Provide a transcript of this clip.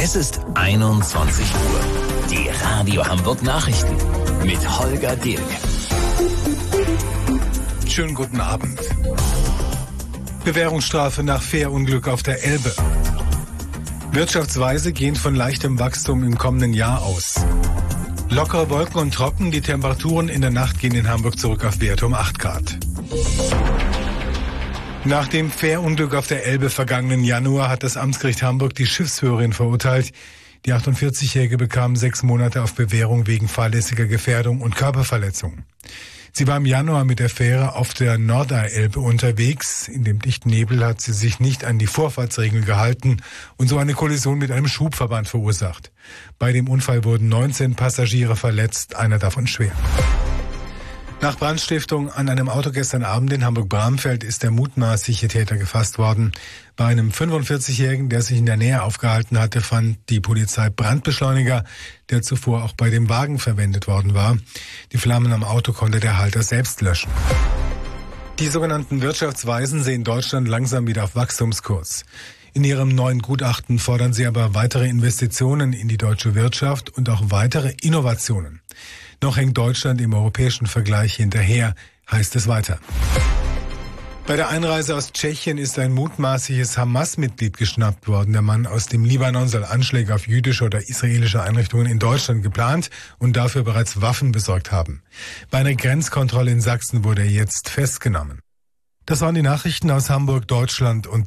Es ist 21 Uhr. Die Radio Hamburg Nachrichten mit Holger Dilk. Schönen guten Abend. Bewährungsstrafe nach Fährunglück auf der Elbe. Wirtschaftsweise gehen von leichtem Wachstum im kommenden Jahr aus. Lockere Wolken und trocken, die Temperaturen in der Nacht gehen in Hamburg zurück auf Werte um 8 Grad. Nach dem Fährunglück auf der Elbe vergangenen Januar hat das Amtsgericht Hamburg die Schiffsführerin verurteilt. Die 48-Jährige bekam 6 Monate auf Bewährung wegen fahrlässiger Gefährdung und Körperverletzung. Sie war im Januar mit der Fähre auf der Norderelbe unterwegs. In dem dichten Nebel hat sie sich nicht an die Vorfahrtsregeln gehalten und so eine Kollision mit einem Schubverband verursacht. Bei dem Unfall wurden 19 Passagiere verletzt, einer davon schwer. Nach Brandstiftung an einem Auto gestern Abend in Hamburg-Bramfeld ist der mutmaßliche Täter gefasst worden. Bei einem 45-Jährigen, der sich in der Nähe aufgehalten hatte, fand die Polizei Brandbeschleuniger, der zuvor auch bei dem Wagen verwendet worden war. Die Flammen am Auto konnte der Halter selbst löschen. Die sogenannten Wirtschaftsweisen sehen Deutschland langsam wieder auf Wachstumskurs. In ihrem neuen Gutachten fordern sie aber weitere Investitionen in die deutsche Wirtschaft und auch weitere Innovationen. Noch hängt Deutschland im europäischen Vergleich hinterher, heißt es weiter. Bei der Einreise aus Tschechien ist ein mutmaßliches Hamas-Mitglied geschnappt worden. Der Mann aus dem Libanon soll Anschläge auf jüdische oder israelische Einrichtungen in Deutschland geplant und dafür bereits Waffen besorgt haben. Bei einer Grenzkontrolle in Sachsen wurde er jetzt festgenommen. Das waren die Nachrichten aus Hamburg, Deutschland und